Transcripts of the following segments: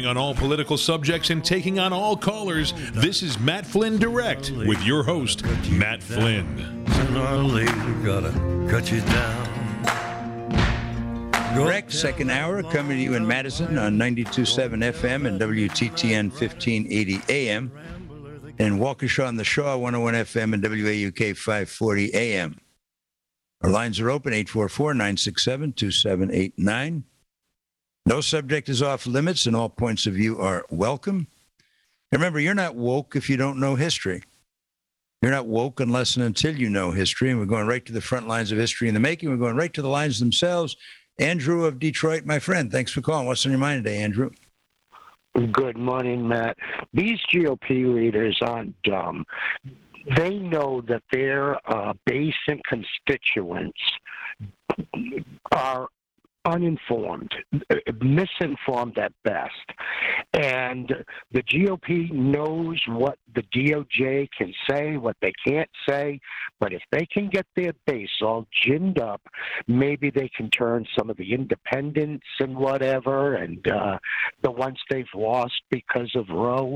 Covering on all political subjects and taking on all callers, this is Matt Flynn Direct with your host, Matt Flynn. Sooner or later, gotta cut you down. Correct, second hour, coming to you in Madison on 92.7 FM and WTTN 1580 AM. And Waukesha on the Shaw, 101 FM and WAUK 540 AM. Our lines are open, 844-967-2789. No subject is off limits, and all points of view are welcome. And remember, you're not woke if you don't know history. You're not woke unless and until you know history. And we're going right to the front lines of history in the making. We're going right to the lines themselves. Andrew of Detroit, my friend, thanks for calling. What's on your mind today, Andrew? Good morning, Matt. These GOP leaders aren't dumb. They know that their base and constituents are uninformed, misinformed at best. And the GOP knows what the DOJ can say, what they can't say, but if they can get their base all ginned up, maybe they can turn some of the independents and whatever, and the ones they've lost because of Roe.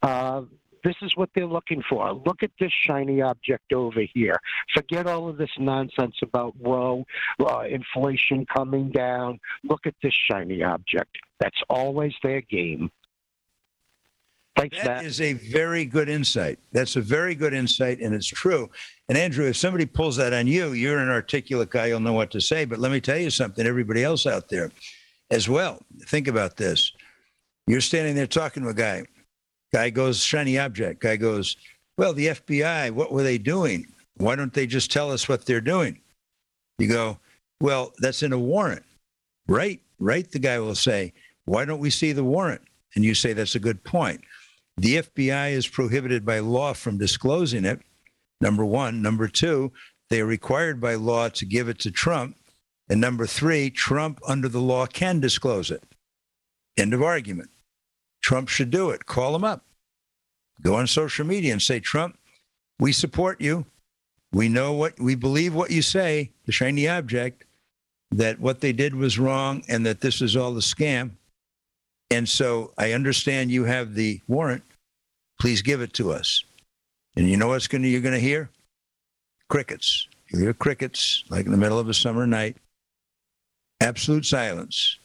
This is what they're looking for. Look at this shiny object over here. Forget all of this nonsense about Roe, inflation coming down. Look at this shiny object. That's always their game. Thanks, Matt. That is a very good insight. That's a very good insight, and it's true. And, Andrew, if somebody pulls that on you, you're an articulate guy. You'll know what to say. But let me tell you something, everybody else out there as well. Think about this. You're standing there talking to a guy. Guy goes, shiny object. Guy goes, well, the FBI, what were they doing? Why don't they just tell us what they're doing? You go, well, that's in a warrant. Right. The guy will say, why don't we see the warrant? And you say, that's a good point. The FBI is prohibited by law from disclosing it, number one. Number two, they are required by law to give it to Trump. And number three, Trump, under the law, can disclose it. End of argument. Trump should do it. Call him up. Go on social media and say, Trump, we support you. We know we believe what you say, the shiny object, that what they did was wrong and that this is all a scam. And so I understand you have the warrant. Please give it to us. And you know what's you're going to hear? Crickets. You hear crickets like in the middle of a summer night. Absolute silence.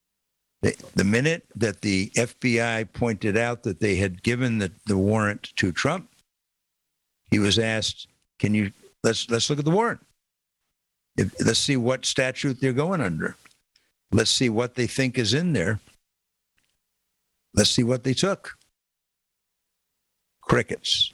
The minute that the FBI pointed out that they had given the warrant to Trump, he was asked, let's look at the warrant. Let's see what statute they're going under. Let's see what they think is in there. Let's see what they took. Crickets.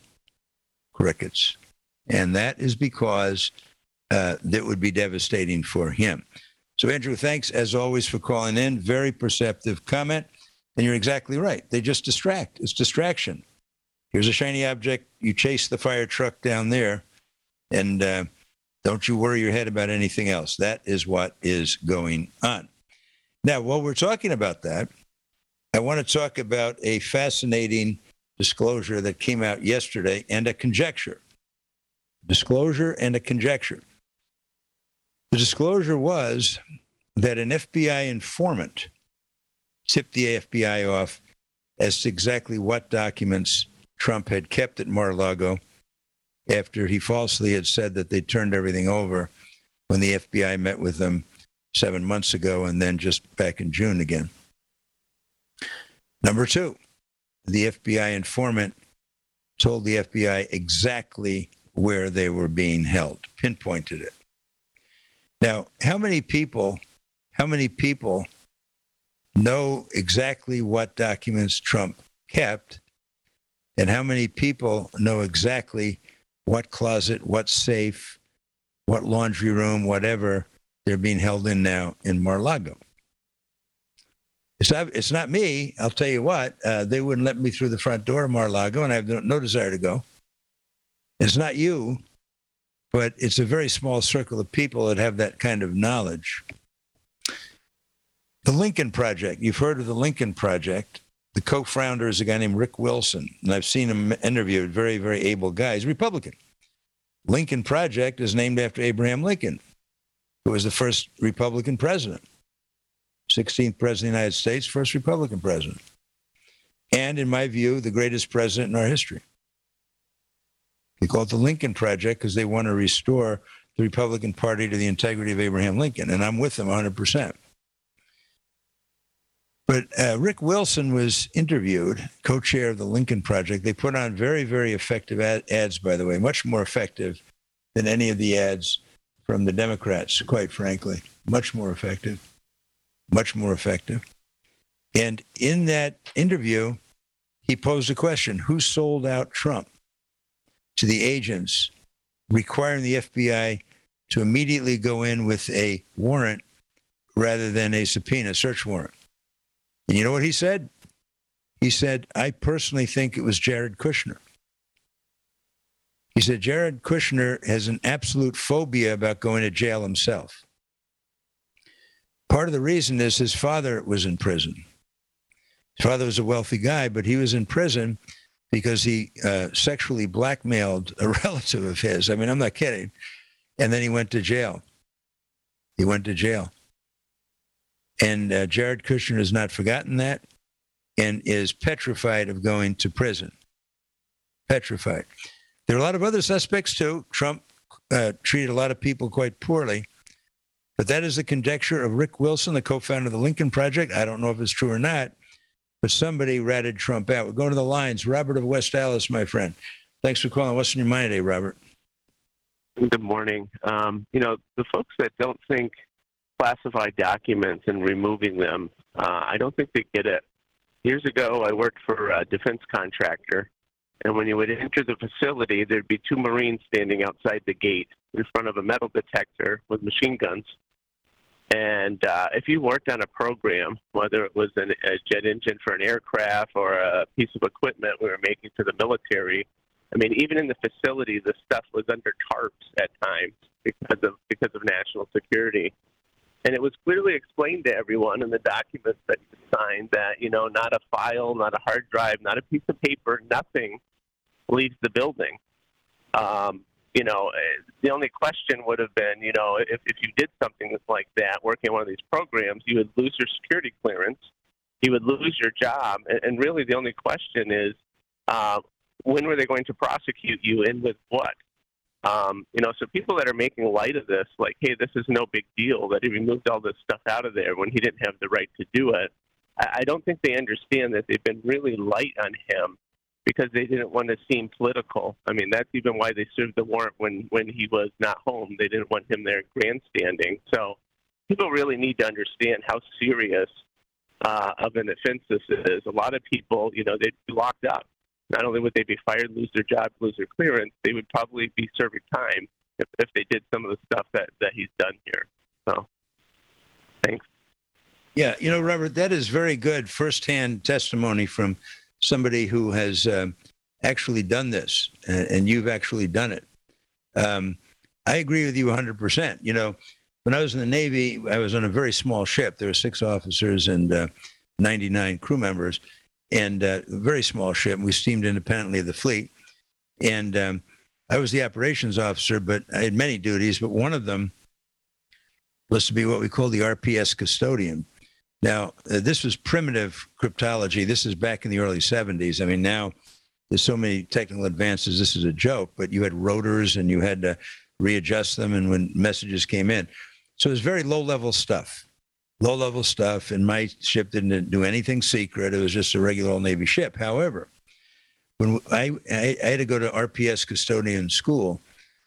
And that is because that would be devastating for him. So, Andrew, thanks, as always, for calling in. Very perceptive comment. And you're exactly right. They just distract. It's distraction. Here's a shiny object. You chase the fire truck down there, and don't you worry your head about anything else. That is what is going on. Now, while we're talking about that, I want to talk about a fascinating disclosure that came out yesterday and a conjecture. Disclosure and a conjecture. The disclosure was that an FBI informant tipped the FBI off as to exactly what documents Trump had kept at Mar-a-Lago after he falsely had said that they turned everything over when the FBI met with them 7 months ago and then just back in June again. Number two, the FBI informant told the FBI exactly where they were being held, pinpointed it. Now, how many people know exactly what documents Trump kept, and how many people know exactly what closet, what safe, what laundry room, whatever they're being held in now in Mar-a-Lago? It's not me. I'll tell you what, they wouldn't let me through the front door of Mar-a-Lago, and I have no desire to go. It's not you. But it's a very small circle of people that have that kind of knowledge. The Lincoln Project. You've heard of the Lincoln Project. The co-founder is a guy named Rick Wilson, and I've seen him interviewed. Very, very able guy. He's a Republican. Lincoln Project is named after Abraham Lincoln, who was the first Republican president. 16th president of the United States, first Republican president. and, in my view, the greatest president in our history. They call it the Lincoln Project because they want to restore the Republican Party to the integrity of Abraham Lincoln, and I'm with them 100%. But Rick Wilson was interviewed, co-chair of the Lincoln Project. They put on very, very effective ads, by the way, much more effective than any of the ads from the Democrats, quite frankly. Much more effective. Much more effective. And in that interview, he posed a question: who sold out Trump to the agents, requiring the FBI to immediately go in with a warrant rather than a subpoena, search warrant? And you know what he said? He said, I personally think it was Jared Kushner. He said, Jared Kushner has an absolute phobia about going to jail himself. Part of the reason is his father was in prison. His father was a wealthy guy, but he was in prison because he sexually blackmailed a relative of his. I mean, I'm not kidding. And then he went to jail. He went to jail. And Jared Kushner has not forgotten that and is petrified of going to prison. Petrified. There are a lot of other suspects, too. Trump treated a lot of people quite poorly. But that is the conjecture of Rick Wilson, the co-founder of the Lincoln Project. I don't know if it's true or not, but somebody ratted Trump out. We're going to the lines. Robert of West Dallas, my friend. Thanks for calling. What's on your mind today, Robert? Good morning. The folks that don't think classified documents and removing them, I don't think they get it. Years ago, I worked for a defense contractor, and when you would enter the facility, there'd be two Marines standing outside the gate in front of a metal detector with machine guns. And if you worked on a program, whether it was a jet engine for an aircraft or a piece of equipment we were making for the military, I mean, even in the facility, the stuff was under tarps at times because of national security. And it was clearly explained to everyone in the documents that you signed that, not a file, not a hard drive, not a piece of paper, nothing leaves the building. The only question would have been, if you did something like that, working on one of these programs, you would lose your security clearance, you would lose your job. And really the only question is, when were they going to prosecute you and with what? So people that are making light of this, like, hey, this is no big deal, that he removed all this stuff out of there when he didn't have the right to do it, I don't think they understand that they've been really light on him because they didn't want to seem political. I mean, that's even why they served the warrant when he was not home. They didn't want him there grandstanding. So people really need to understand how serious of an offense this is. A lot of people, they'd be locked up. Not only would they be fired, lose their job, lose their clearance, they would probably be serving time if they did some of the stuff that he's done here. So, thanks. Yeah, Robert, that is very good firsthand testimony from somebody who has actually done this, and you've actually done it. I agree with you 100%. When I was in the Navy, I was on a very small ship. There were 6 officers and 99 crew members. And a very small ship. We steamed independently of the fleet. And I was the operations officer, but I had many duties, but one of them was to be what we call the RPS custodian. Now, this was primitive cryptology. This is back in the early 70s. I mean, now there's so many technical advances, this is a joke, but you had rotors and you had to readjust them and when messages came in. So it was very low-level stuff. Low-level stuff, and my ship didn't do anything secret. It was just a regular old Navy ship. However, when I had to go to RPS custodian school,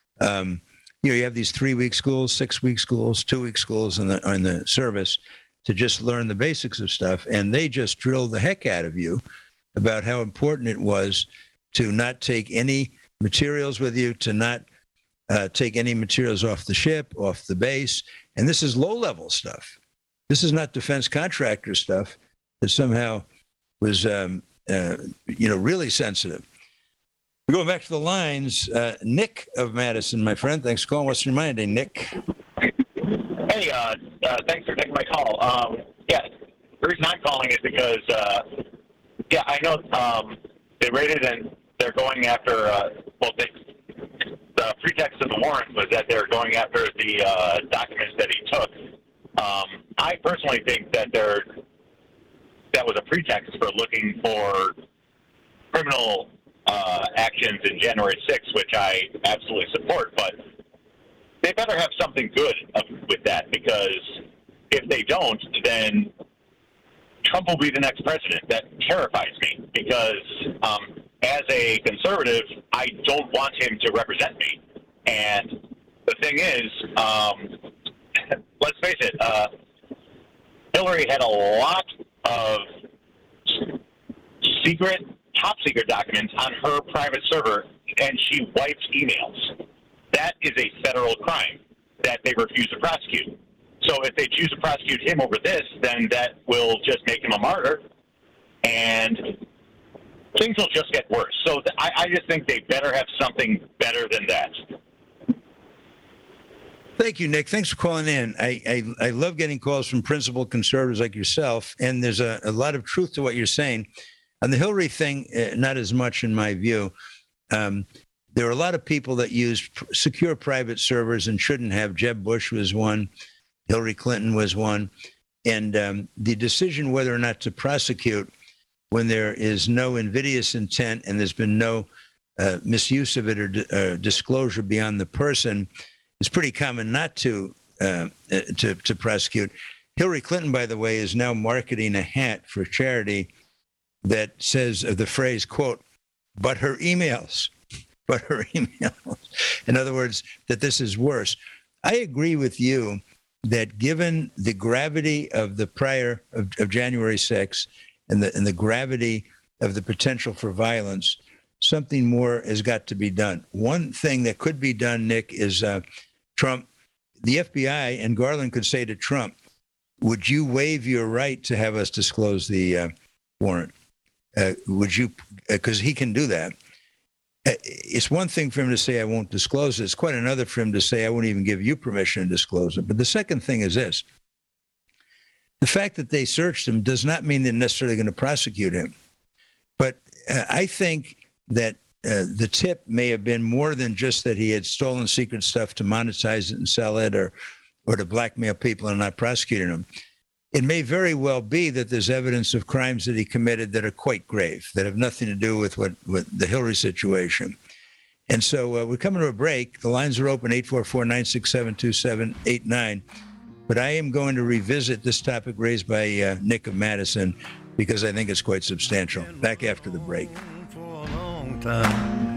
you have these 3-week schools, 6-week schools, 2-week schools in the service to just learn the basics of stuff, and they just drilled the heck out of you about how important it was to not take any materials with you, to not take any materials off the ship, off the base, and this is low-level stuff. This is not defense contractor stuff that somehow was, really sensitive. We're going back to the lines. Nick of Madison, my friend. Thanks for calling. What's on your mind today, Nick? Hey, thanks for taking my call. The reason I'm calling is because, I know they raided and they're going after, the pretext of the warrant was that they're going after the documents that he took. I personally think that they're that was a pretext for looking for criminal actions in January 6th, which I absolutely support, but they better have something good with that, because if they don't, then Trump will be the next president. That terrifies me, because as a conservative, I don't want him to represent me. And the thing is, let's face it, Hillary had a lot of top secret documents on her private server, and she wiped emails. That is a federal crime that they refuse to prosecute. So if they choose to prosecute him over this, then that will just make him a martyr, and things will just get worse. So I just think they better have something better than that. Thank you, Nick. Thanks for calling in. I love getting calls from principled conservatives like yourself, and there's a lot of truth to what you're saying. On the Hillary thing, not as much in my view. There are a lot of people that use secure private servers and shouldn't have. Jeb Bush was one. Hillary Clinton was one. And the decision whether or not to prosecute when there is no invidious intent and there's been no misuse of it or disclosure beyond the person, it's pretty common not to prosecute. Hillary Clinton, by the way, is now marketing a hat for charity that says the phrase, quote, but her emails. In other words, that this is worse. I agree with you that given the gravity of the of January 6th and the gravity of the potential for violence, something more has got to be done. One thing that could be done, Nick, is Trump, the FBI and Garland could say to Trump, would you waive your right to have us disclose the warrant? Would you, because he can do that. It's one thing for him to say, I won't disclose it. It's quite another for him to say, I won't even give you permission to disclose it. But the second thing is this. The fact that they searched him does not mean they're necessarily going to prosecute him. But I think that the tip may have been more than just that he had stolen secret stuff to monetize it and sell it or to blackmail people and not prosecuting him. It may very well be that there's evidence of crimes that he committed that are quite grave, that have nothing to do with the Hillary situation. And so we're coming to a break. The lines are open, 844-967-2789. But I am going to revisit this topic raised by Nick of Madison because I think it's quite substantial. Back after the break. For a long time.